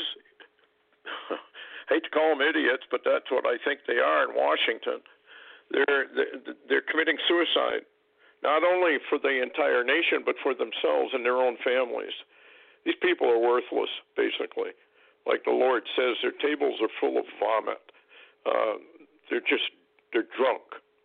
C: I hate to call them idiots, but that's what I think they are in Washington. They're they're committing suicide, not only for the entire nation, but for themselves and their own families. These people are worthless, basically. Like the Lord says, their tables are full of vomit. Uh, they're just, they're drunk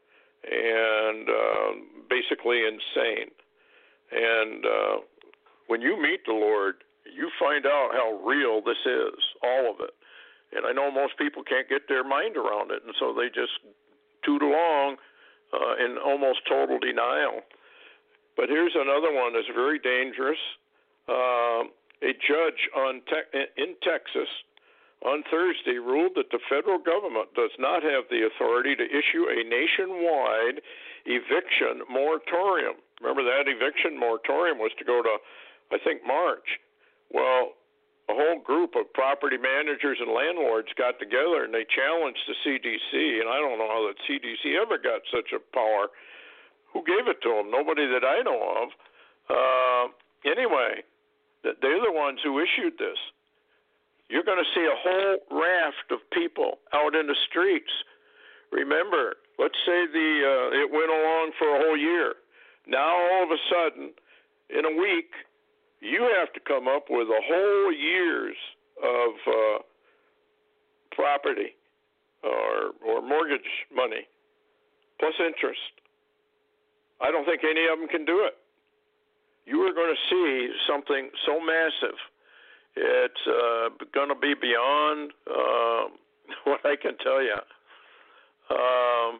C: and uh, basically insane. And uh, when you meet the Lord, you find out how real this is, all of it. And I know most people can't get their mind around it, and so they just toot along uh, in almost total denial. But here's another one that's very dangerous. Uh, a judge on te- in Texas on Thursday ruled that the federal government does not have the authority to issue a nationwide eviction moratorium. Remember, that eviction moratorium was to go to, I think, March. Well, a whole group of property managers and landlords got together and they challenged the C D C, and I don't know how the C D C ever got such a power. Who gave it to them? Nobody that I know of. Uh, anyway, they're the ones who issued this. You're going to see a whole raft of people out in the streets. Remember, let's say the uh, it went along for a whole year. Now, all of a sudden, in a week, you have to come up with a whole year's of uh, property or or mortgage money plus interest. I don't think any of them can do it. You are going to see something so massive. It's uh, going to be beyond uh, what I can tell you. Um,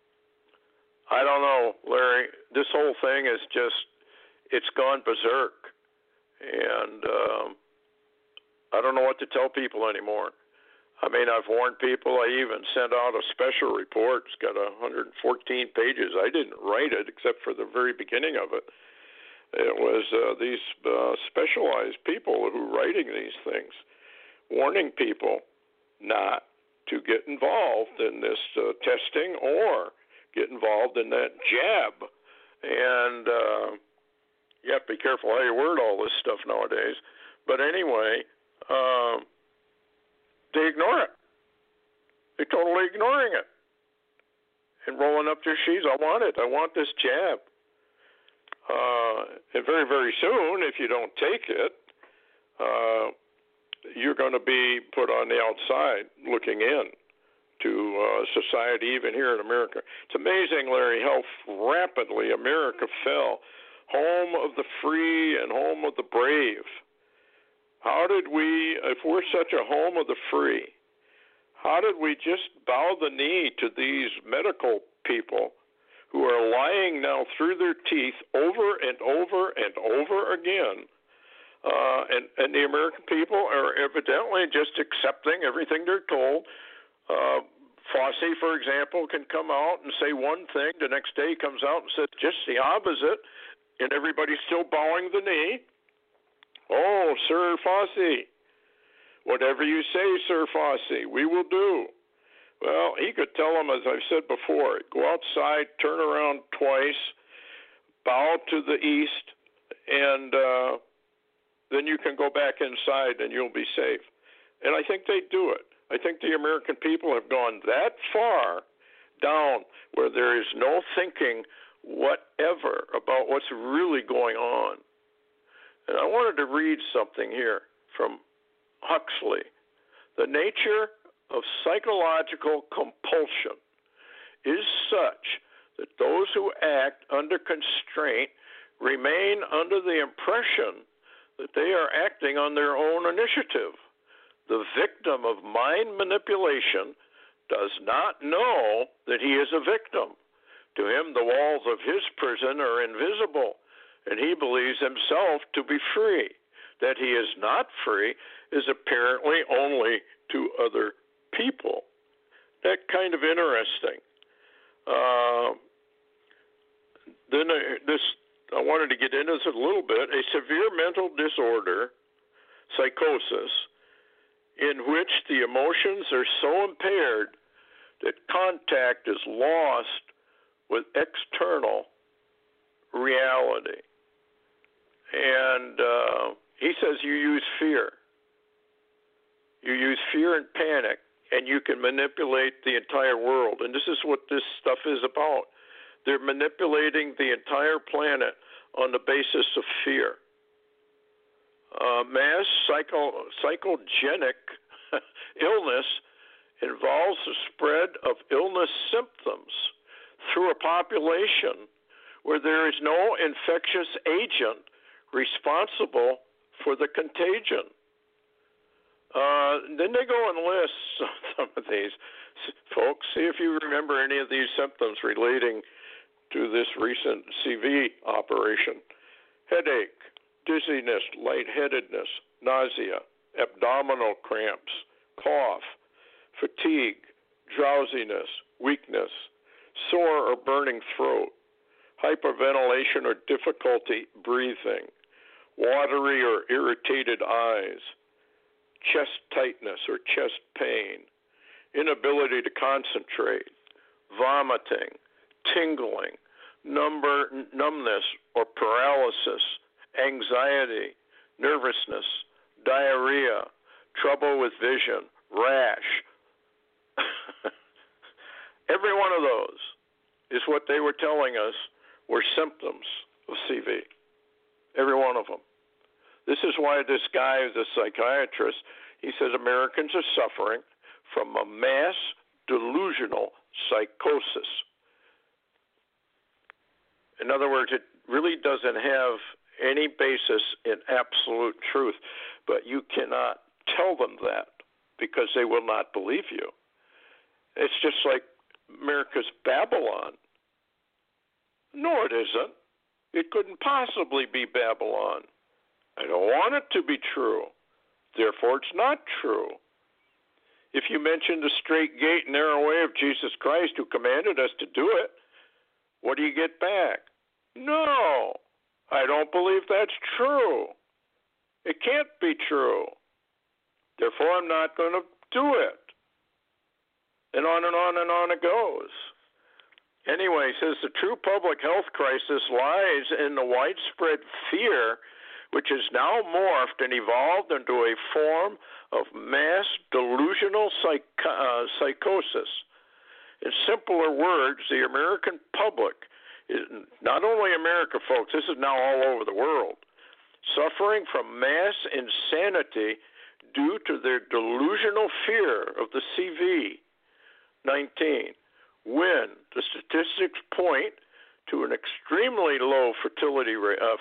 C: I don't know, Larry. This whole thing is just, it's gone berserk. And um, I don't know what to tell people anymore. I mean, I've warned people. I even sent out a special report. It's got one hundred fourteen pages. I didn't write it except for the very beginning of it. It was uh, these uh, specialized people who were writing these things, warning people not to get involved in this uh, testing or get involved in that jab. And uh, you have to be careful how you word all this stuff nowadays. But anyway, um, they ignore it. They're totally ignoring it and rolling up their sleeves. I want it. I want this jab. Uh, and very, very soon, if you don't take it, uh, you're going to be put on the outside looking in to uh, society, even here in America. It's amazing, Larry, how rapidly America fell. Home of the free and home of the brave. How did we, if we're such a home of the free, how did we just bow the knee to these medical people who are lying now through their teeth over and over and over again? Uh, and, and the American people are evidently just accepting everything they're told. Uh, Fauci, for example, can come out and say one thing. The next day he comes out and says just the opposite, and everybody's still bowing the knee. Oh, Sir Fauci, whatever you say, Sir Fauci, we will do. Well, he could tell them, as I've said before, go outside, turn around twice, bow to the east, and uh, then you can go back inside and you'll be safe. And I think they do it. I think the American people have gone that far down where there is no thinking whatever about what's really going on. And I wanted to read something here from Huxley. The nature of psychological compulsion is such that those who act under constraint remain under the impression that they are acting on their own initiative. The victim of mind manipulation does not know that he is a victim. To him, the walls of his prison are invisible, and he believes himself to be free. That he is not free is apparently only to other people. that kind of interesting. Uh, then I, this, I wanted to get into this a little bit. A severe mental disorder, psychosis, in which the emotions are so impaired that contact is lost with external reality. And uh, he says you use fear. You use fear and panic, and you can manipulate the entire world. And this is what this stuff is about. They're manipulating the entire planet on the basis of fear. Uh, mass psycho, psychogenic illness involves the spread of illness symptoms through a population where there is no infectious agent responsible for the contagion. Uh, then they go and list some of these folks. See if you remember any of these symptoms relating to this recent C V operation. Headache, dizziness, lightheadedness, nausea, abdominal cramps, cough, fatigue, drowsiness, weakness, sore or burning throat, hyperventilation or difficulty breathing, watery or irritated eyes, chest tightness or chest pain, inability to concentrate, vomiting, tingling, number, numbness or paralysis, anxiety, nervousness, diarrhea, trouble with vision, rash. Every one of those is what they were telling us were symptoms of C V. Every one of them. This is why this guy is a psychiatrist. He says Americans are suffering from a mass delusional psychosis. In other words, it really doesn't have any basis in absolute truth, but you cannot tell them that because they will not believe you. It's just like America's Babylon. No, it isn't. It couldn't possibly be Babylon. I don't want it to be true. Therefore, it's not true. If you mention the straight gate and narrow way of Jesus Christ who commanded us to do it, what do you get back? No, I don't believe that's true. It can't be true. Therefore, I'm not going to do it. And on and on and on it goes. Anyway, he says the true public health crisis lies in the widespread fear which is now morphed and evolved into a form of mass delusional psych- uh, psychosis. In simpler words, the American public, is not only America, folks, this is now all over the world, suffering from mass insanity due to their delusional fear of the C V nineteen, when the statistics point to an extremely low fertility rate, uh,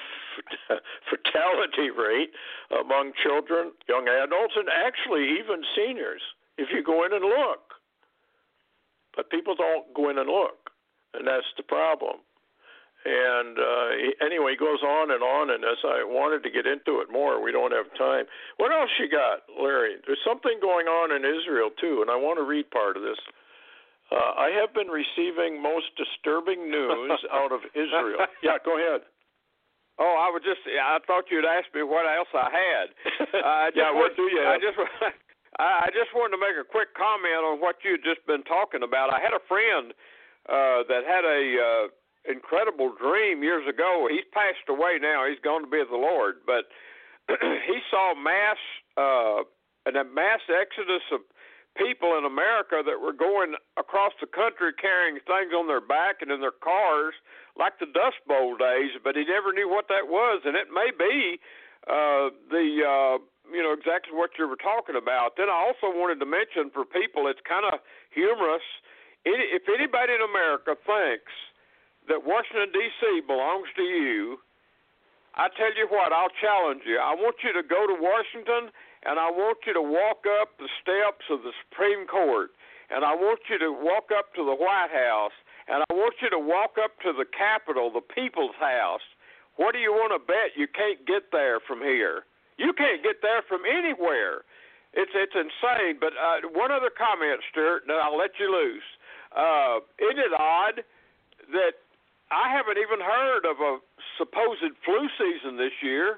C: fatality rate among children, young adults, and actually even seniors, if you go in and look. But people don't go in and look, and that's the problem. And uh, anyway, he goes on and on, and as I wanted to get into it more, we don't have time. What else you got, Larry? There's something going on in Israel, too, and I want to read part of this. Uh, I have been receiving most disturbing news out of Israel. Yeah, go ahead.
D: Oh, I was just, I thought you'd ask me what else I had. Uh,
C: yeah, what do you have?
D: I just, I just wanted to make a quick comment on what you'd just been talking about. I had a friend uh, that had a uh, incredible dream years ago. He's passed away now. He's gone to be with the Lord. But he saw mass, uh, and a mass exodus of people in America that were going across the country carrying things on their back and in their cars like the Dust Bowl days, but he never knew what that was, and it may be uh, the, uh, you know, exactly what you were talking about. Then I also wanted to mention for people, it's kind of humorous, if anybody in America thinks that Washington, D C belongs to you, I tell you what, I'll challenge you. I want you to go to Washington, and I want you to walk up the steps of the Supreme Court, and I want you to walk up to the White House, and I want you to walk up to the Capitol, the People's House. What do you want to bet you can't get there from here? You can't get there from anywhere. It's it's insane. But uh, one other comment, Stuart, and I'll let you loose. Uh, isn't it odd that I haven't even heard of a supposed flu season this year?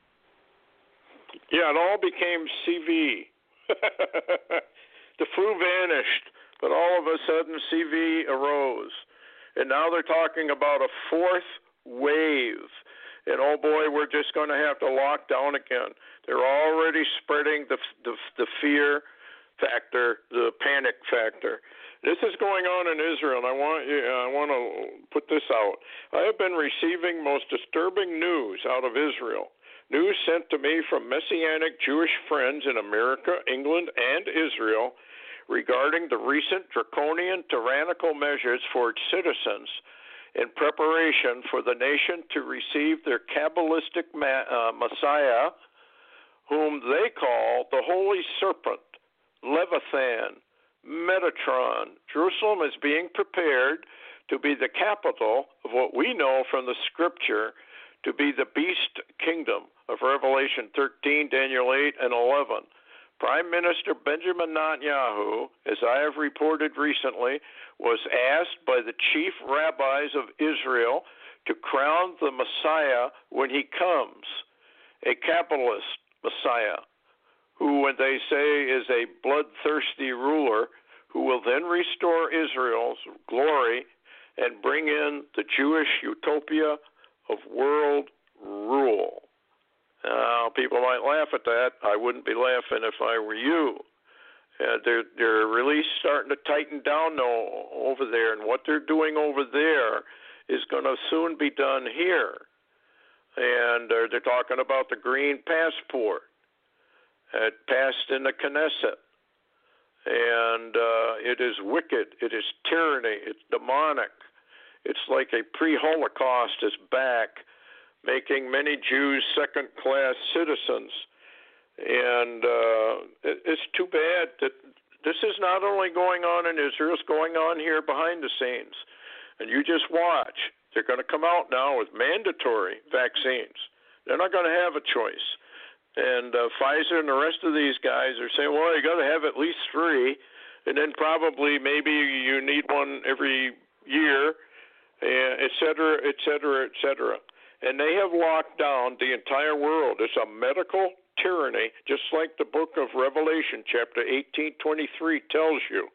C: Yeah, it all became C V. The flu vanished, but all of a sudden C V arose. And now they're talking about a fourth wave. And oh boy, we're just going to have to lock down again. They're already spreading the, the the fear factor, the panic factor. This is going on in Israel, and I want you, I want to put this out. I have been receiving most disturbing news out of Israel. News sent to me from Messianic Jewish friends in America, England, and Israel regarding the recent draconian tyrannical measures for its citizens in preparation for the nation to receive their Kabbalistic ma- uh, Messiah, whom they call the Holy Serpent, Leviathan, Metatron. Jerusalem is being prepared to be the capital of what we know from the Scripture to be the beast kingdom of Revelation thirteen, Daniel eight, and eleven. Prime Minister Benjamin Netanyahu, as I have reported recently, was asked by the chief rabbis of Israel to crown the Messiah when he comes, a capitalist Messiah, who, when they say, is a bloodthirsty ruler who will then restore Israel's glory and bring in the Jewish utopia of world rule. Now, people might laugh at that. I wouldn't be laughing if I were you. Uh, they're, they're really starting to tighten down now over there, and what they're doing over there is going to soon be done here. And uh, they're talking about the green passport. It passed in the Knesset. And uh, it is wicked. It is tyranny. It's demonic. It's like a pre-Holocaust is back, making many Jews second-class citizens. And uh, it, it's too bad that this is not only going on in Israel, it's going on here behind the scenes. And you just watch. They're going to come out now with mandatory vaccines. They're not going to have a choice. And uh, Pfizer and the rest of these guys are saying, well, you got to have at least three, and then probably maybe you need one every year, et cetera, et cetera, et cetera. And they have locked down the entire world. It's a medical tyranny, just like the book of Revelation, chapter eighteen twenty-three tells you.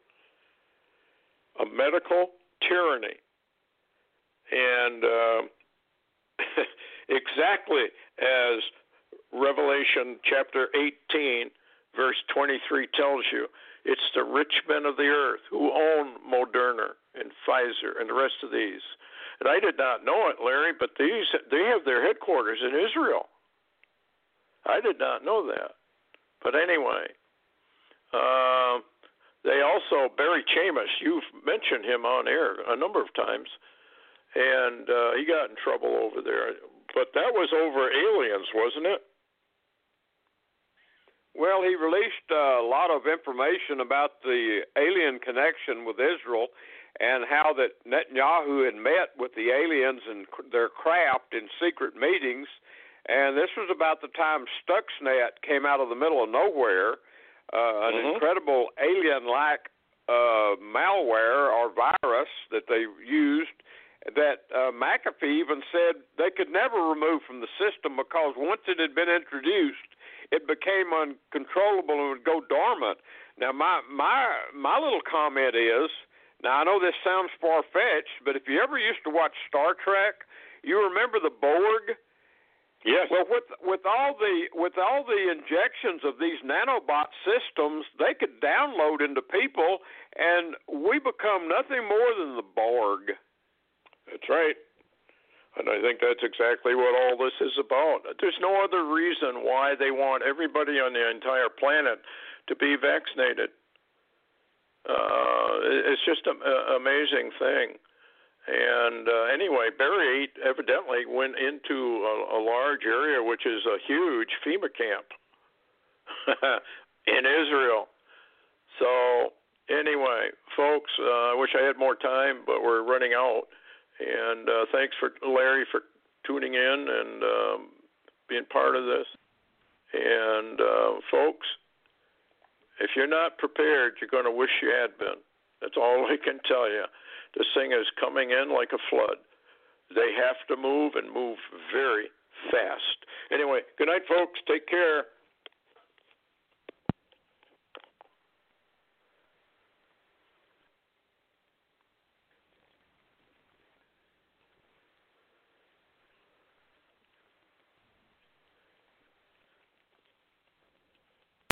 C: A medical tyranny. And uh, exactly as Revelation chapter eighteen, verse twenty-three tells you, it's the rich men of the earth who own Moderna and Pfizer and the rest of these. And I did not know it, Larry, but these they have their headquarters in Israel. I did not know that. But anyway, uh, they also, Barry Chamus, you've mentioned him on air a number of times, and uh, he got in trouble over there. But that was over aliens, wasn't it?
D: Well, he released uh, a lot of information about the alien connection with Israel and how that Netanyahu had met with the aliens and their craft in secret meetings. And this was about the time Stuxnet came out of the middle of nowhere, uh, an mm-hmm. incredible alien-like uh, malware or virus that they used that uh, McAfee even said they could never remove from the system because once it had been introduced, it became uncontrollable and would go dormant. Now, my my my little comment is, now I know this sounds far-fetched, but if you ever used to watch Star Trek, you remember the Borg?
C: Yes.
D: Well, with with all the with all the injections of these nanobot systems, they could download into people, and we become nothing more than the Borg.
C: That's right. And I think that's exactly what all this is about. There's no other reason why they want everybody on the entire planet to be vaccinated. Uh, it's just an amazing thing. And uh, anyway, Barry evidently went into a, a large area, which is a huge FEMA camp in Israel. So anyway, folks, uh, I wish I had more time, but we're running out. And uh, thanks for Larry for tuning in and um, being part of this. And uh, folks, if you're not prepared, you're going to wish you had been. That's all I can tell you. This thing is coming in like a flood. They have to move and move very fast. Anyway, good night, folks. Take care.